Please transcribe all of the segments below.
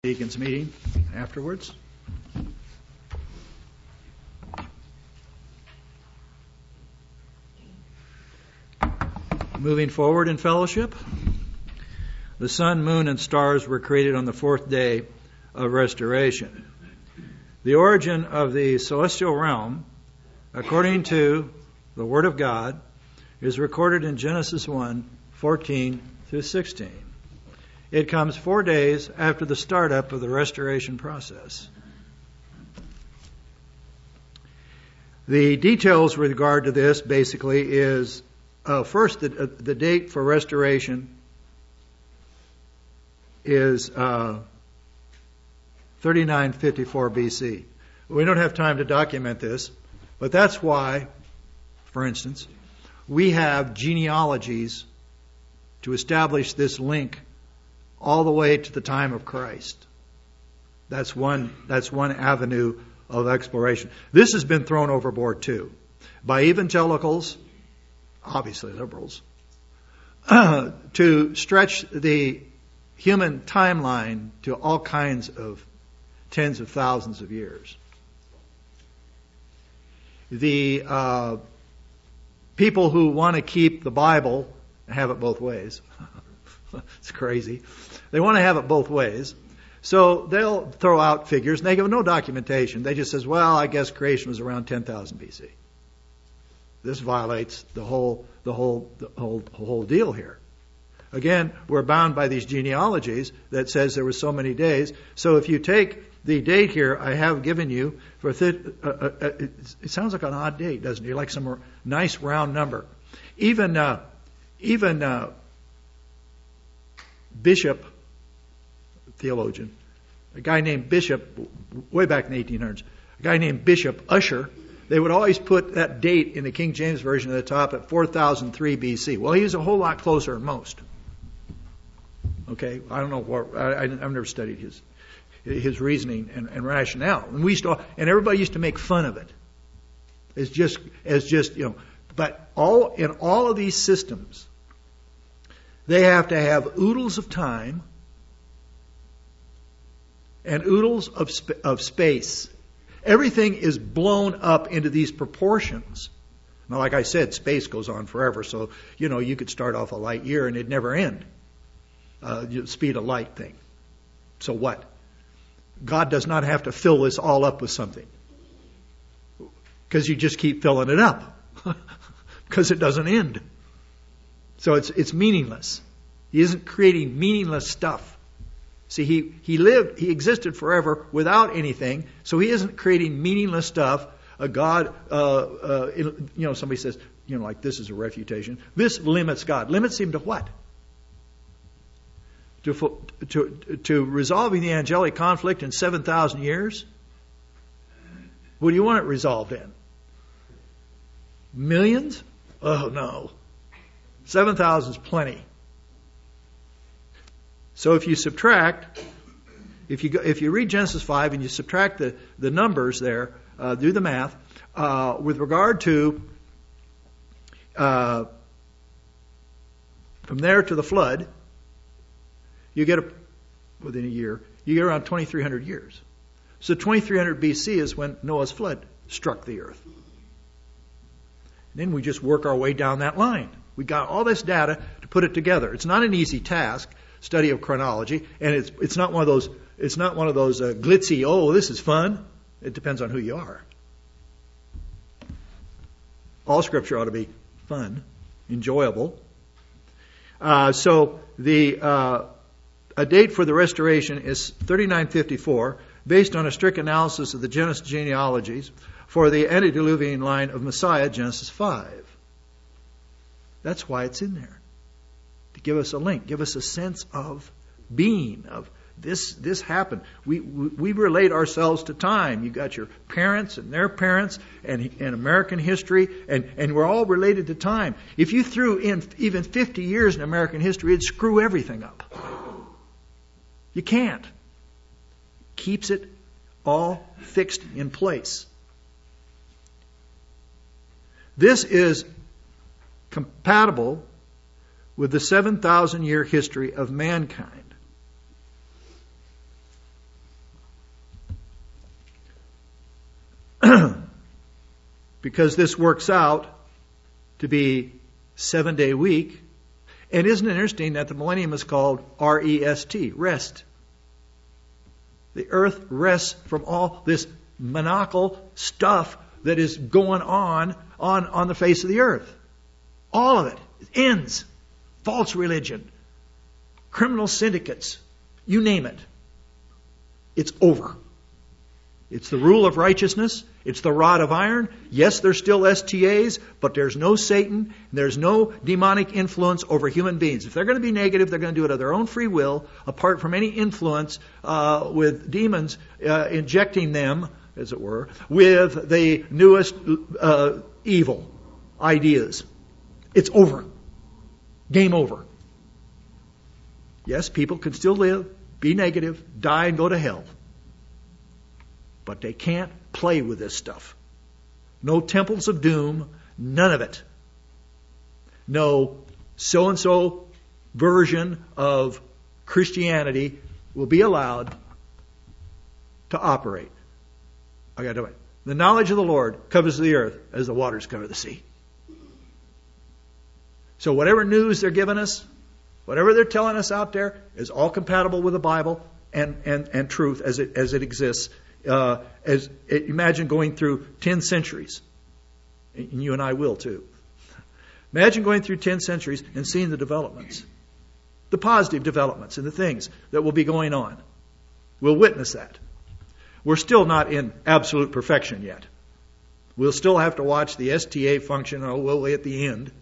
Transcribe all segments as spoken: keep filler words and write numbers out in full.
deacons meeting afterwards. Moving forward in fellowship, the sun, moon, and stars were created on the fourth day of restoration. The origin of the celestial realm, according to the Word of God, is recorded in Genesis one, fourteen through sixteen. It comes four days after the startup of the restoration process. The details with regard to this basically is, uh, first, the, uh, the date for restoration is uh, thirty-nine fifty-four B C. We don't have time to document this, but that's why, for instance, we have genealogies to establish this link all the way to the time of Christ. That's one, that's one avenue of exploration. This has been thrown overboard too, by evangelicals, obviously liberals, uh, to stretch the human timeline to all kinds of tens of thousands of years. The uh, people who want to keep the Bible have it both ways. It's crazy. They want to have it both ways. So they'll throw out figures, and they give no documentation. They just says, well, I guess creation was around ten thousand B C. This violates the whole, the whole, the whole, whole deal here. Again, we're bound by these genealogies that says there were so many days. So if you take the date here I have given you, for th- uh, uh, it, it sounds like an odd date, doesn't it? You like some nice round number. Even uh, even uh, Bishop, theologian, a guy named Bishop, way back in the eighteen hundreds, a guy named Bishop Ussher, they would always put that date in the King James Version at the top at four thousand three B C. Well, he was a whole lot closer than most. Okay, I don't know what, I, I've never studied his his reasoning and, and rationale. And we used to, and everybody used to make fun of it. It's just, as just, you know, but all, in all of these systems, they have to have oodles of time and oodles of, sp- of space. Everything is blown up into these proportions. Now, like I said, space goes on forever, so, you know, you could start off a light year and it'd never end. Uh, the speed of light thing. So what? God does not have to fill this all up with something. Because you just keep filling it up. Because it doesn't end. So it's it's meaningless. He isn't creating meaningless stuff. See, he, he lived, he existed forever without anything, so he isn't creating meaningless stuff. A God, uh, uh, you know, somebody says, you know, like this is a refutation. This limits God. Limits him to what? To, to, to resolving the angelic conflict in seven thousand years? What do you want it resolved in? Millions? Oh, no. seven thousand is plenty. So if you subtract, if you go, if you read Genesis five and you subtract the, the numbers there, uh, do the math, uh, with regard to uh, from there to the flood, you get a, within a year, you get around twenty-three hundred years. So twenty-three hundred B C is when Noah's flood struck the earth. And then we just work our way down that line. We got all this data to put it together. It's not an easy task, study of chronology, and it's it's not one of those it's not one of those uh, glitzy, oh, this is fun. It depends on who you are. All Scripture ought to be fun, enjoyable. Uh, so the uh, a date for the restoration is thirty-nine fifty-four, based on a strict analysis of the Genesis genealogies for the antediluvian line of Messiah, Genesis five. That's why it's in there. To give us a link, give us a sense of being, of this this happened. We, we we relate ourselves to time. You got your parents and their parents and, and American history, and, and we're all related to time. If you threw in even fifty years in American history, it'd screw everything up. You can't. Keeps it all fixed in place. This is compatible with the seven thousand year history of mankind. because this works out to be seven-day week. And isn't it interesting that the millennium is called R E S T, rest? The earth rests from all this maniacal stuff that is going on on, on the face of the earth. All of it. It ends. False religion. Criminal syndicates. You name it. It's over. It's the rule of righteousness. It's the rod of iron. Yes, there's still S T As, but there's no Satan. There's no demonic influence over human beings. If they're going to be negative, they're going to do it of their own free will, apart from any influence uh, with demons uh, injecting them, as it were, with the newest uh, evil ideas. It's over. Game over. Yes, people can still live, be negative, die, and go to hell. But they can't play with this stuff. No temples of doom, none of it. No so-and-so version of Christianity will be allowed to operate. I got to do it. The knowledge of the Lord covers the earth as the waters cover the sea. So whatever news they're giving us, whatever they're telling us out there, is all compatible with the Bible and, and, and truth as it as it exists. Uh, as imagine going through ten centuries, and you and I will too. Imagine going through ten centuries and seeing the developments, the positive developments and the things that will be going on. We'll witness that. We're still not in absolute perfection yet. We'll still have to watch the S T A function, or will we at the end?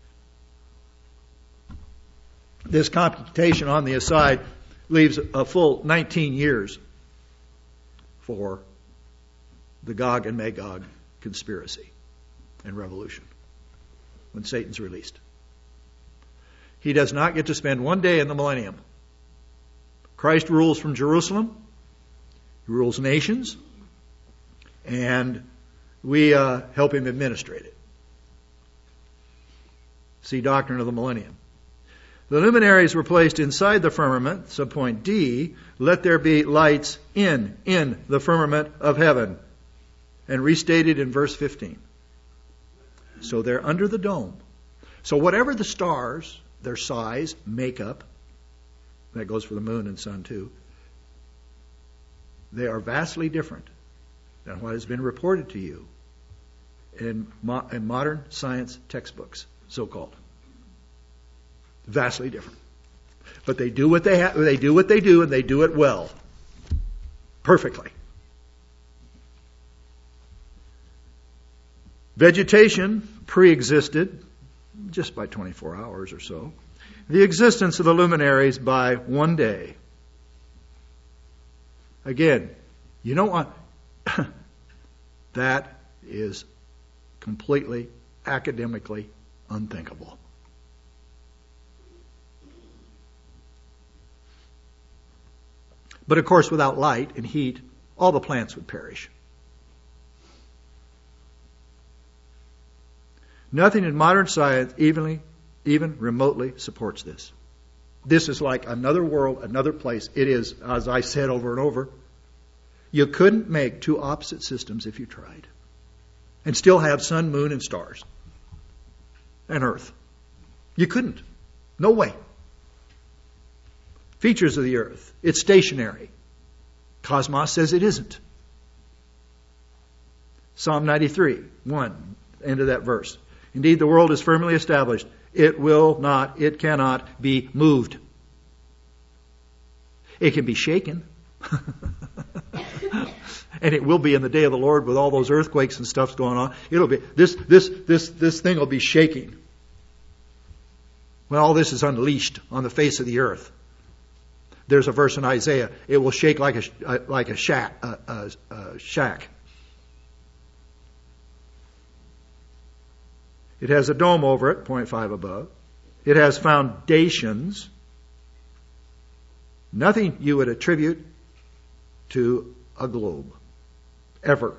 This computation on the aside leaves a full nineteen years for the Gog and Magog conspiracy and revolution when Satan's released. He does not get to spend one day in the millennium. Christ rules from Jerusalem. He rules nations. And we uh, help him administrate it. See Doctrine of the Millennium. The luminaries were placed inside the firmament, subpoint D, let there be lights in, in the firmament of heaven. And restated in verse fifteen. So they're under the dome. So whatever the stars, their size, makeup, that goes for the moon and sun too, they are vastly different than what has been reported to you in, mo- in modern science textbooks, so-called. Vastly different. But they do what they ha- they do what they do, and they do it well. Perfectly. Vegetation pre-existed just by twenty-four hours or so. The existence of the luminaries by one day. Again, you know what? That is completely academically unthinkable. But of course, without light and heat, all the plants would perish. Nothing in modern science evenly, even remotely supports this. This is like another world, another place. It is, as I said over and over, you couldn't make two opposite systems if you tried. And still have sun, moon, and stars. And earth. You couldn't. No way. Features of the earth. It's stationary. Cosmos says it isn't. Psalm ninety-three, one, end of that verse. Indeed, the world is firmly established. It will not, it cannot be moved. It can be shaken. And it will be in the day of the Lord with all those earthquakes and stuff going on. It'll be, this, this, this, this thing will be shaking. When all this is unleashed on the face of the earth. There's a verse in Isaiah. It will shake like a like a shack. A, a, a shack. It has a dome over it, point five above. It has foundations. Nothing you would attribute to a globe, ever.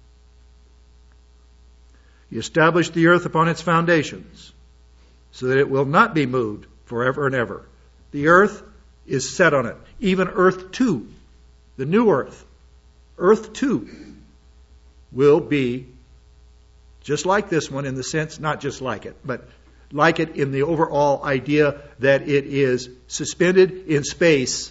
He established the earth upon its foundations, so that it will not be moved forever and ever. The earth is set on it. Even Earth two, the new earth, Earth two, will be just like this one in the sense, not just like it, but like it in the overall idea that it is suspended in space,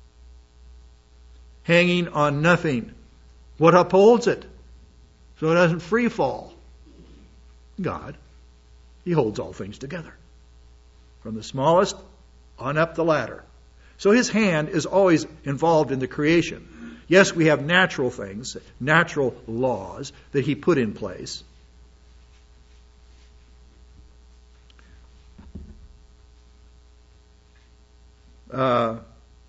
hanging on nothing. What upholds it so it doesn't free fall? God. He holds all things together, from the smallest on up the ladder. So His hand is always involved in the creation. Yes, we have natural things, natural laws that He put in place. Uh,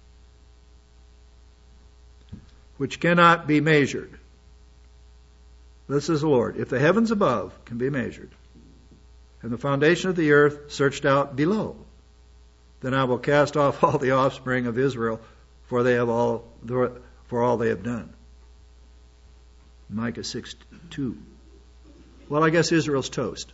which cannot be measured. This is the Lord. If the heavens above can be measured, and the foundation of the earth searched out below, then I will cast off all the offspring of Israel, for they have all for all they have done. Micah six two. Well, I guess Israel's toast,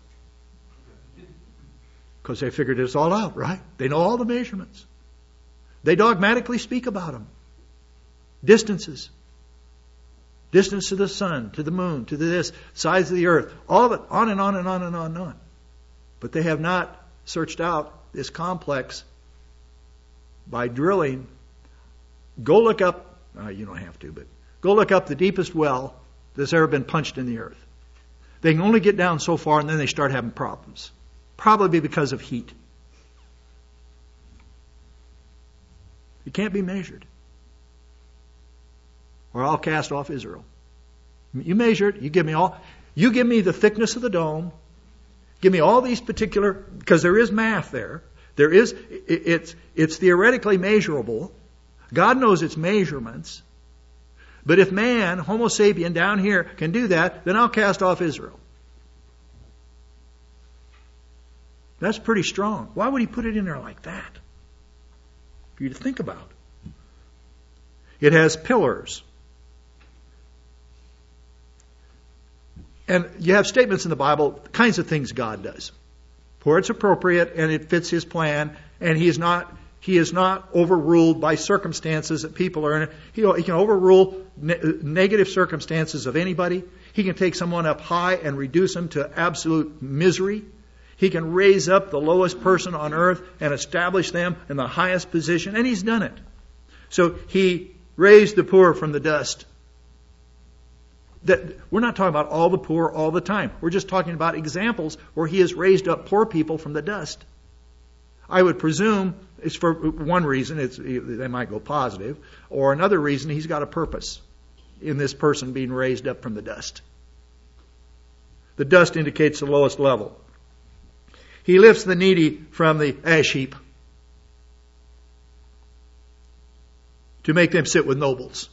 because they figured it's all out, right? They know all the measurements. They dogmatically speak about them. Distances. Distance to the sun, to the moon, to this, size of the earth, all of it, on and on and on and on and on. But they have not searched out this complex by drilling. Go look up, uh, you don't have to, but go look up the deepest well that's ever been punched in the earth. They can only get down so far and then they start having problems. Probably because of heat. It can't be measured. Or I'll cast off Israel. You measure it, you give me all, you give me the thickness of the dome, give me all these particular, because there is math there. There is, it's, it's theoretically measurable. God knows its measurements. But if man, Homo sapien down here, can do that, then I'll cast off Israel. That's pretty strong. Why would He put it in there like that? For you to think about. It has pillars. And you have statements in the Bible, the kinds of things God does. For it's appropriate and it fits His plan, and He is not He is not overruled by circumstances that people are in. He, he can overrule ne- negative circumstances of anybody. He can take someone up high and reduce them to absolute misery. He can raise up the lowest person on earth and establish them in the highest position, and He's done it. So He raised the poor from the dust. That, we're not talking about all the poor all the time. We're just talking about examples where He has raised up poor people from the dust. I would presume it's for one reason, it's, they might go positive, or another reason, He's got a purpose in this person being raised up from the dust. The dust indicates the lowest level. He lifts the needy from the ash heap to make them sit with nobles.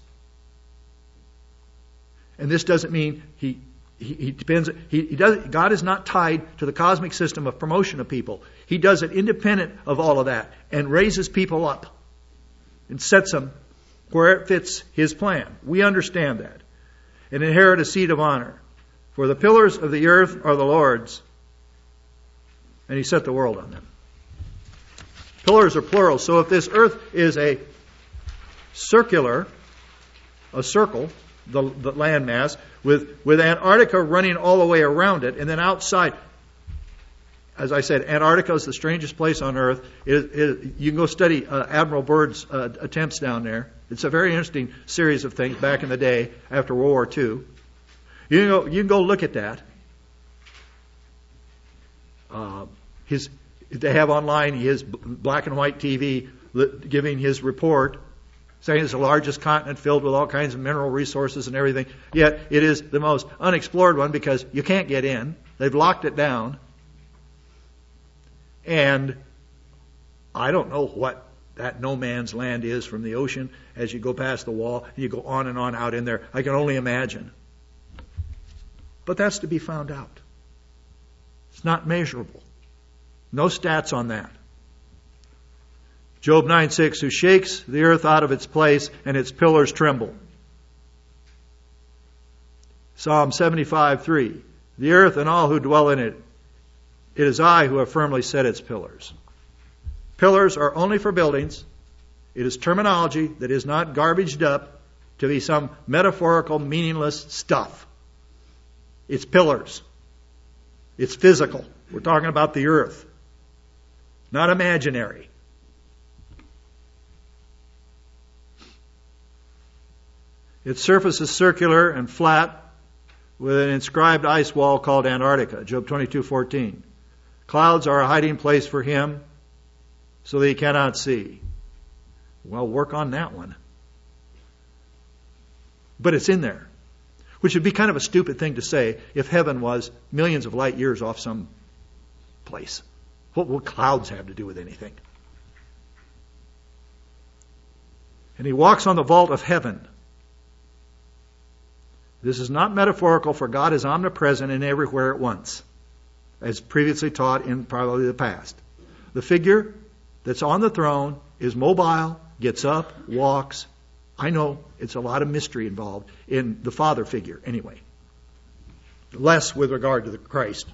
And this doesn't mean he he, he depends. He, he does. God is not tied to the cosmic system of promotion of people. He does it independent of all of that and raises people up and sets them where it fits His plan. We understand that. And inherit a seat of honor. For the pillars of the earth are the Lord's, and He set the world on them. Pillars are plural. So if this earth is a circular, a circle, the, the landmass, with, with Antarctica running all the way around it, and then outside, as I said, Antarctica is the strangest place on earth. It, it, you can go study uh, Admiral Byrd's uh, attempts down there. It's a very interesting series of things back in the day after World War Two. You can go, you can go look at that. Uh, his, they have online his black and white T V giving his report, saying it's the largest continent filled with all kinds of mineral resources and everything. Yet it is the most unexplored one because you can't get in. They've locked it down. And I don't know what that no man's land is from the ocean as you go past the wall and you go on and on out in there. I can only imagine. But that's to be found out. It's not measurable. No stats on that. Job nine six, who shakes the earth out of its place and its pillars tremble. Psalm seventy-five three, the earth and all who dwell in it, it is I who have firmly set its pillars. Pillars are only for buildings. It is terminology that is not garbaged up to be some metaphorical, meaningless stuff. It's pillars. It's physical. We're talking about the earth, not imaginary. Its surface is circular and flat with an inscribed ice wall called Antarctica, Job twenty-two fourteen. Clouds are a hiding place for him so that he cannot see. Well, work on that one. But it's in there, which would be kind of a stupid thing to say if heaven was millions of light years off some place. What will clouds have to do with anything? And he walks on the vault of heaven. This is not metaphorical, for God is omnipresent and everywhere at once, as previously taught in probably the past. The figure that's on the throne is mobile, gets up, walks. I know it's a lot of mystery involved in the Father figure anyway. Less with regard to the Christ.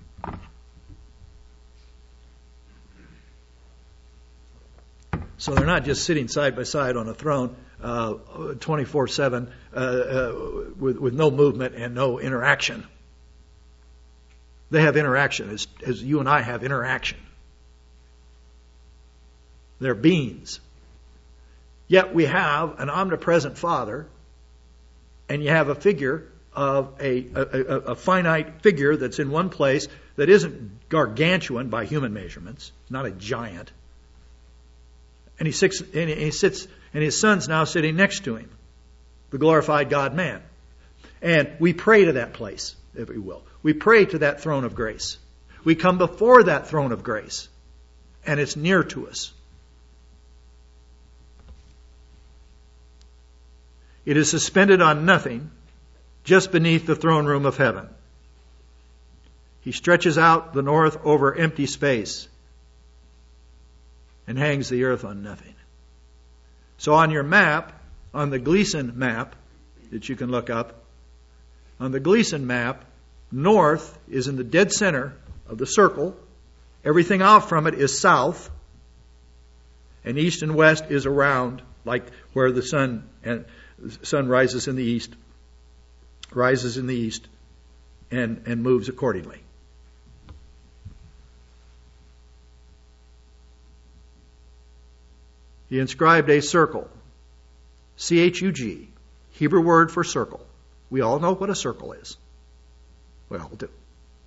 So they're not just sitting side by side on a throne uh, twenty-four seven uh, uh, with, with no movement and no interaction. They have interaction as, as you and I have interaction. They're beings. Yet we have an omnipresent Father, and you have a figure of a, a, a, a finite figure that's in one place that isn't gargantuan by human measurements, not a giant. And he sits, and he sits, and his son's now sitting next to him, the glorified God-man. And we pray to that place, if we will. We pray to that throne of grace. We come before that throne of grace, and it's near to us. It is suspended on nothing, just beneath the throne room of heaven. He stretches out the north over empty space and hangs the earth on nothing. So on your map, on the Gleason map that you can look up, on the Gleason map, north is in the dead center of the circle. Everything out from it is south. And east and west is around, like where the sun and the sun rises in the east, rises in the east, and, and moves accordingly. He inscribed a circle, C H U G, Hebrew word for circle. We all know what a circle is. We all do.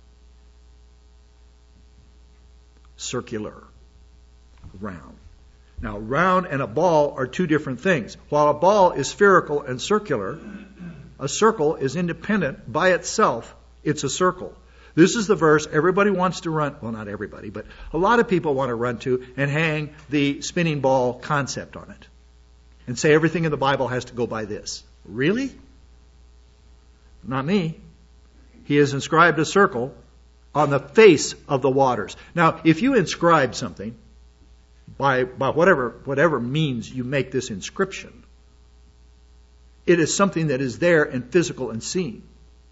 Circular, round. Now, round and a ball are two different things. While a ball is spherical and circular, a circle is independent by itself. It's a circle. This is the verse everybody wants to run, well, not everybody, but a lot of people want to run to and hang the spinning ball concept on it and say everything in the Bible has to go by this. Really? Not me. He has inscribed a circle on the face of the waters. Now, if you inscribe something, by, by whatever, whatever means you make this inscription, it is something that is there and physical and seen.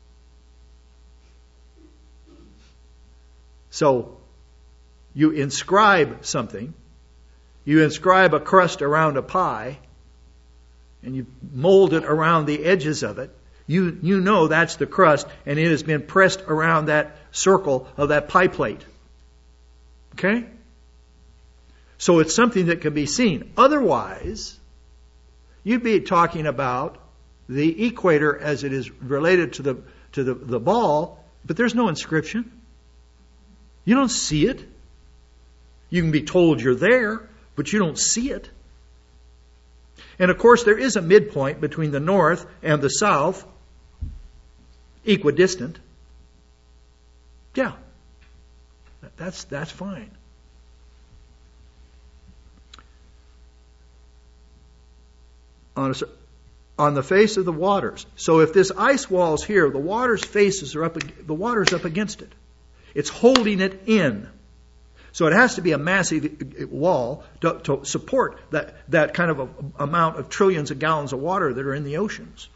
So, you inscribe something, you inscribe a crust around a pie, and you mold it around the edges of it, you, you know that's the crust, and it has been pressed around that circle of that pie plate. Okay? So it's something that can be seen. Otherwise, you'd be talking about the equator as it is related to the, to the, the ball, but there's no inscription. You don't see it. You can be told you're there, but you don't see it. And of course, there is a midpoint between the north and the south, equidistant. Yeah, that's that's fine. On, a, on the face of the waters. So if this ice wall's here, the water's faces are up. The water's up against it. It's holding it in. So it has to be a massive wall to, to support that, that kind of a, amount of trillions of gallons of water that are in the oceans.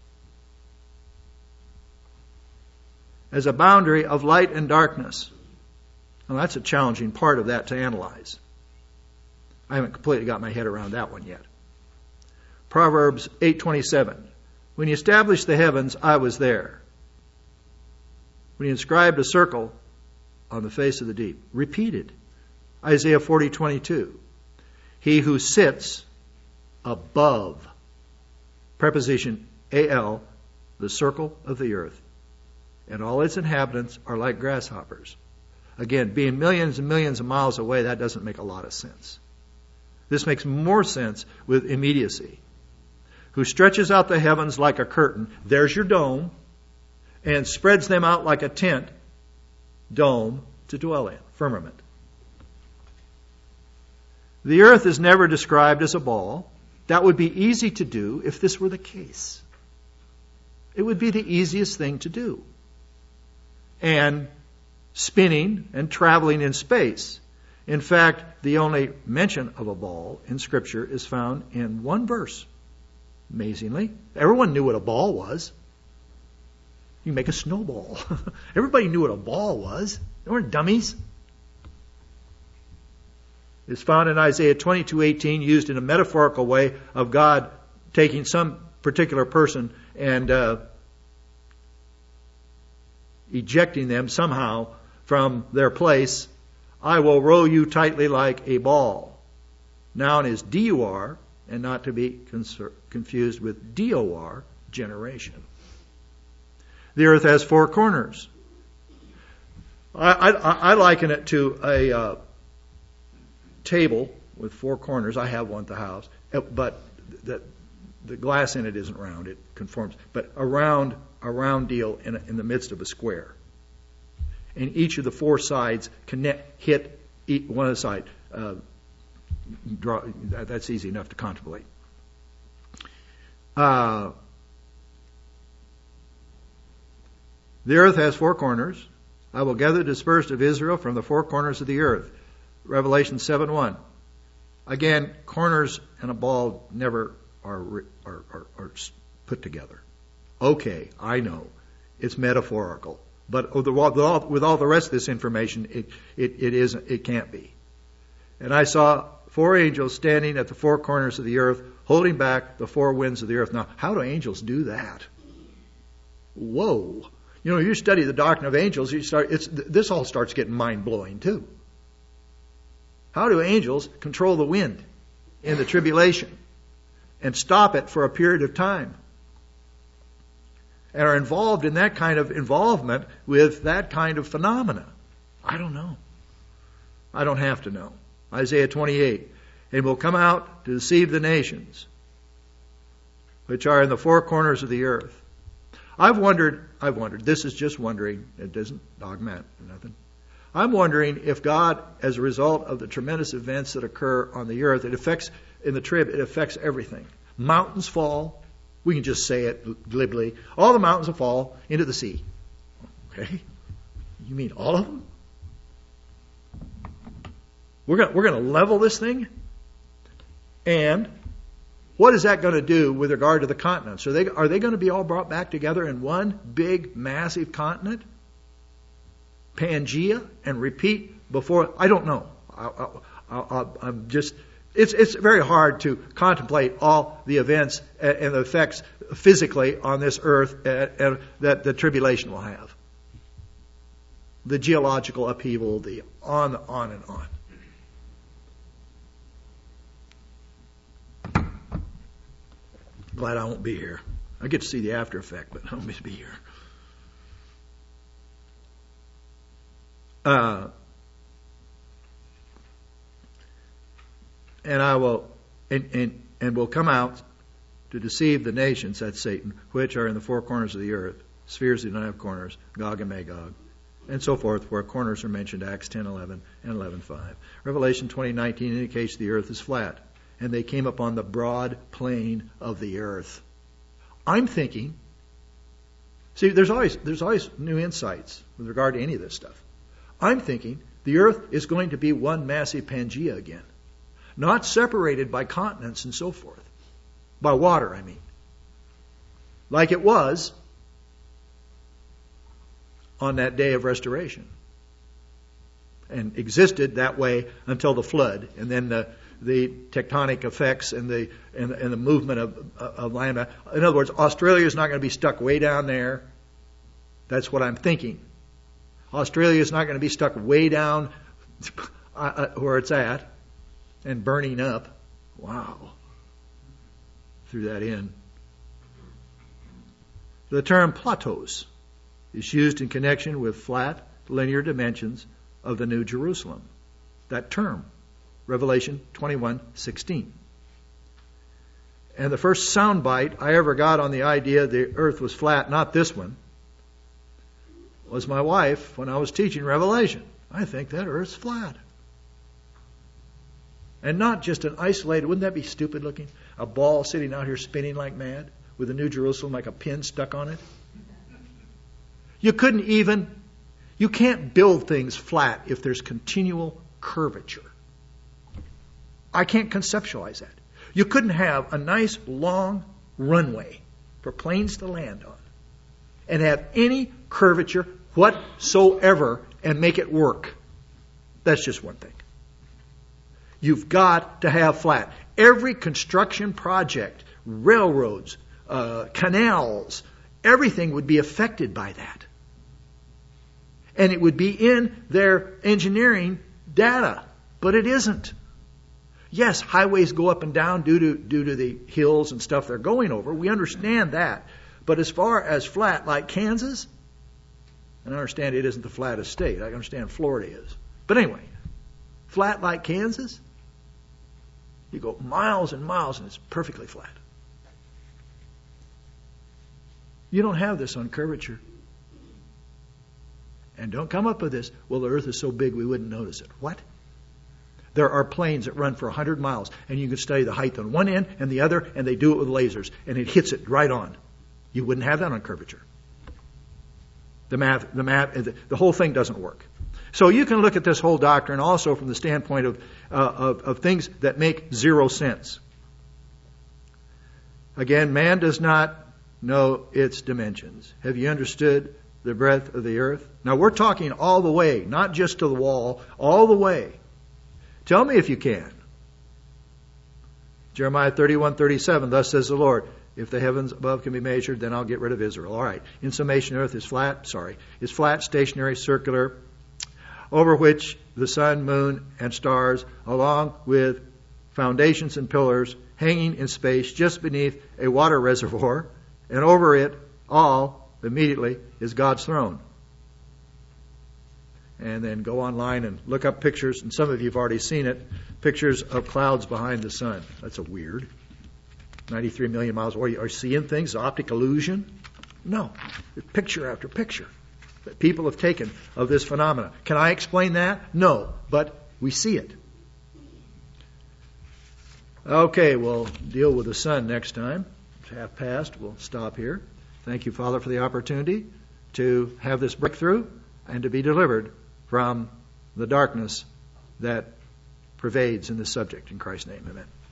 As a boundary of light and darkness. Now that's a challenging part of that to analyze. I haven't completely got my head around that one yet. Proverbs eight twenty-seven. When he established the heavens, I was there. When he inscribed a circle, on the face of the deep. Repeated. Isaiah forty twenty-two. He who sits above, preposition al, the circle of the earth, and all its inhabitants are like grasshoppers. Again, being millions and millions of miles away, that doesn't make a lot of sense. This makes more sense with immediacy. Who stretches out the heavens like a curtain, there's your dome, and spreads them out like a tent, dome, to dwell in, firmament. The earth is never described as a ball. That would be easy to do if this were the case. It would be the easiest thing to do. And spinning and traveling in space. In fact, the only mention of a ball in Scripture is found in one verse. Amazingly. Everyone knew what a ball was. You make a snowball. Everybody knew what a ball was. They weren't dummies. It's found in Isaiah twenty-two eighteen, used in a metaphorical way of God taking some particular person and uh, ejecting them somehow from their place. I will row you tightly like a ball. Noun is D U R, and not to be conser- confused with D O R, generation. The earth has four corners. I, I, I liken it to a uh, table with four corners. I have one at the house, but the, the glass in it isn't round. It conforms. But a round, a round deal in, a, in the midst of a square. And each of the four sides connect, hit each, one of the sides. Uh, draw, that's easy enough to contemplate. Uh, the earth has four corners. I will gather the dispersed of Israel from the four corners of the earth. Revelation seven one. Again, corners and a ball never are, are, are, are put together. Okay, I know. It's metaphorical. But with all, with all the rest of this information, it, it, it, isn't, it can't be. And I saw four angels standing at the four corners of the earth, holding back the four winds of the earth. Now, how do angels do that? Whoa. You know, you study the doctrine of angels, you start, it's, this all starts getting mind-blowing too. How do angels control the wind in the tribulation and stop it for a period of time? And are involved in that kind of involvement with that kind of phenomena? I don't know. I don't have to know. Isaiah twenty-eight. And will come out to deceive the nations, which are in the four corners of the earth. I've wondered, I've wondered, this is just wondering, it doesn't dogmat or nothing. I'm wondering if God, as a result of the tremendous events that occur on the earth, it affects, in the trib, it affects everything. Mountains fall. We can just say it glibly. All the mountains will fall into the sea. Okay? You mean all of them? We're going we're going to level this thing? And what is that going to do with regard to the continents? Are they, are they going to be all brought back together in one big, massive continent? Pangea, and repeat before? I don't know. I, I, I, I'm just... It's it's very hard to contemplate all the events and the effects physically on this earth that the tribulation will have. The geological upheaval, the on, on and on. Glad I won't be here. I get to see the after effect, but I won't be here. Uh, And I will, and, and, and will come out to deceive the nations, that's Satan, which are in the four corners of the earth. Spheres do not have corners, Gog and Magog, and so forth, where corners are mentioned, Acts ten eleven and eleven five. Revelation twenty nineteen indicates the earth is flat, and they came upon the broad plain of the earth. I'm thinking, see, there's always, there's always new insights with regard to any of this stuff. I'm thinking the earth is going to be one massive Pangea again. Not separated by continents and so forth. By water, I mean. Like it was on that day of restoration. And existed that way until the flood. And then the, the tectonic effects and the, and, and the movement of, of land. In other words, Australia is not going to be stuck way down there. That's what I'm thinking. Australia is not going to be stuck way down where it's at and burning up. Wow. Threw that in. The term plateaus is used in connection with flat, linear dimensions of the New Jerusalem. That term, Revelation twenty-one sixteen. And the first soundbite I ever got on the idea the earth was flat, not this one, was my wife when I was teaching Revelation. I think that earth's flat. And not just an isolated, wouldn't that be stupid looking? A ball sitting out here spinning like mad with the New Jerusalem like a pin stuck on it. You couldn't even, you can't build things flat if there's continual curvature. I can't conceptualize that. You couldn't have a nice long runway for planes to land on and have any curvature whatsoever and make it work. That's just one thing. You've got to have flat. Every construction project, railroads, uh, canals, everything would be affected by that. And it would be in their engineering data, but it isn't. Yes, highways go up and down due to due to the hills and stuff they're going over. We understand that. But as far as flat like Kansas, and I understand it isn't the flattest state. I understand Florida is. But anyway, flat like Kansas, you go miles and miles and it's perfectly flat. You don't have this on curvature. And don't come up with this, well, the earth is so big we wouldn't notice it. What? There are planes that run for one hundred miles, and you can study the height on one end and the other, and they do it with lasers, and it hits it right on. You wouldn't have that on curvature. The math, the math, the whole thing doesn't work. So you can look at this whole doctrine also from the standpoint of, uh, of, of things that make zero sense. Again, man does not know its dimensions. Have you understood the breadth of the earth? Now we're talking all the way, not just to the wall, all the way. Tell me if you can. Jeremiah thirty-one thirty-seven, thus says the Lord, if the heavens above can be measured, then I'll get rid of Israel. All right. In summation, earth is flat, sorry, is flat, stationary, circular, over which the sun, moon, and stars, along with foundations and pillars, hanging in space just beneath a water reservoir, and over it all, immediately, is God's throne. And then go online and look up pictures, and some of you have already seen it, pictures of clouds behind the sun. That's a weird. ninety-three million miles away. Are you seeing things? Optic illusion? No. Picture after picture that people have taken of this phenomena. Can I explain that? No. But we see it. Okay, we'll deal with the sun next time. It's half past. We'll stop here. Thank you, Father, for the opportunity to have this breakthrough and to be delivered from the darkness that pervades in this subject. In Christ's name, amen.